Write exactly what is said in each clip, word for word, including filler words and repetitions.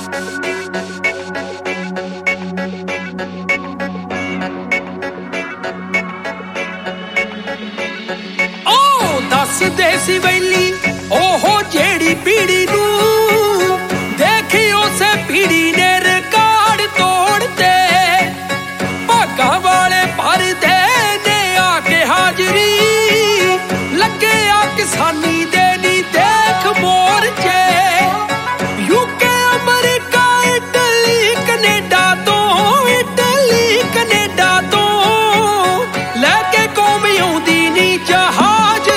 ਦੇਸੀ ਵੈਲੀ ਉਹ ਜਿਹੜੀ ਪੀੜੀ ਨੂੰ ਦੇਖੀ ਉਸੇ ਪੀੜੀ ਨੇ ਰਿਕਾਰਡ ਤੋੜਤੇ ਭਾਗਾਂ ਵਾਲੇ ਭਰਦੇ ਨੇ ਆ ਕੇ ਹਾਜ਼ਰੀ ਲੱਗੇ ਆ ਕਿਸਾਨੀ ਦੇ ਨੀ ਦੇਖ ਮੋਰਚੇ ਯੂਕੇ ਅਮਰੀਕਾ ਇਟਲੀ ਕੈਨੇਡਾ ਤੋਂ ਇਟਲੀ ਕੈਨੇਡਾ ਤੋਂ ਲੈ ਕੇ ਕੌਮ ਆਉਂਦੀ ਨੀ ਜਹਾਜ਼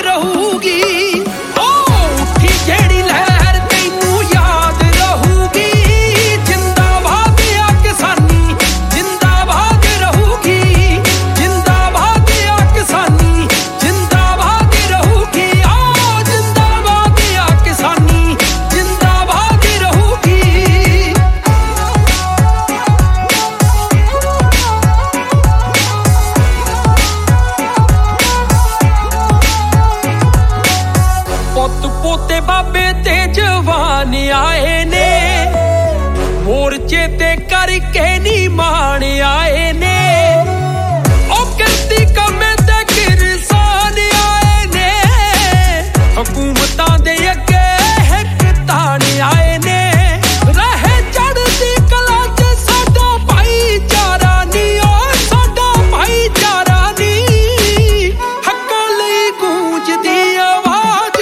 ਪੋਤੇ ਬਾਬੇ ਤੇ ਜਵਾਨ ਆਏ ਨੇ ਮੋਰਚੇ ਤੇ ਕਰਕੇ ਨੀ ਮਾਣ ਆਏ ਨੇ ਉਹ ਕਿਰਤੀ ਕਮੇ ਤੇ ਕਿਰਸਾਨ ਆਏ ਨੇ ਹਕੂਮਤਾਂ ਦੇ ਅੱਗੇ ਇੱਕ ਤਾਣ ਆਏ ਨੇ ਰਹੇ ਚੜ੍ਹਦੀ ਕਲਾ ਚ ਸਾਡਾ ਭਾਈਚਾਰਾ ਨੀ ਉਹ ਸਾਡਾ ਭਾਈਚਾਰਾ ਨੀ ਹੱਕਾਂ ਲਈ ਗੂੰਜਦੀ ਆਵਾਜ਼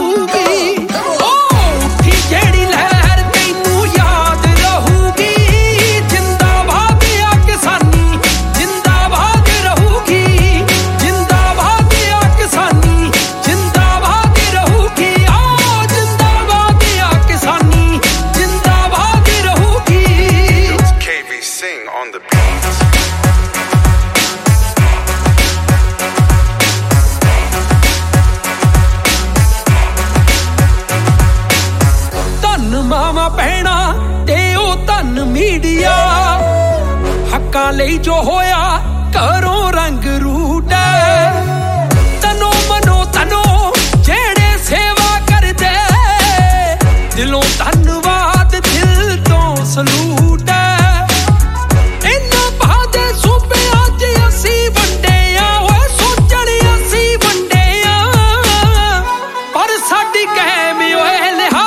ਮਾਵਾਂ ਭੈਣਾਂ ਤੇ ਉਹ ਧਨ ਮੀਡੀਆ ਹੱਕਾਂ ਲਈ ਜੋ ਹੋਇਆ ਘਰੋਂ ਰੰਗ ਰੂਟ ਤਨੋ ਮਨੋ ਤਨੋ ਜਿਹੜੇ ਸੇਵਾ ਕਰਦੇ ਦਿਲੋਂ ਧੰਨਵਾਦ ਦਿਲ ਤੋਂ ਸਲੂਟ ਇਹਨਾਂ ਬਾਦੇ ਸੂਬਿਆਂ ਚ ਅਸੀਂ ਵੰਡੇ ਆ ਓਏ ਸੋਚਣ ਅਸੀਂ ਵੰਡੇ ਆ ਪਰ ਸਾਡੀ ਕਹਿਮ ਓਏ ਲਿਹਾਜ਼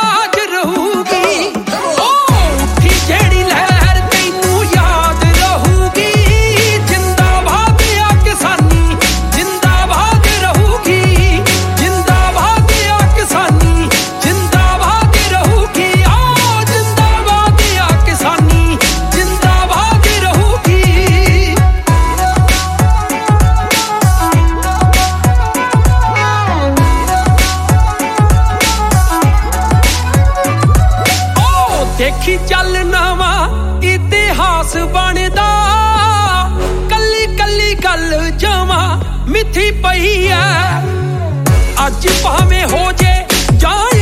ਦੇਖੀ ਚੱਲ ਨਵਾਂ ਇਤਿਹਾਸ ਬਣਦਾ ਕੱਲੀ ਕੱਲੀ ਗੱਲ ਜਮਾਂ ਮਿੱਥੀ ਪਈ ਐ ਅੱਜ ਭਾਵੇਂ ਹੋ ਜੇ ਜਾਣ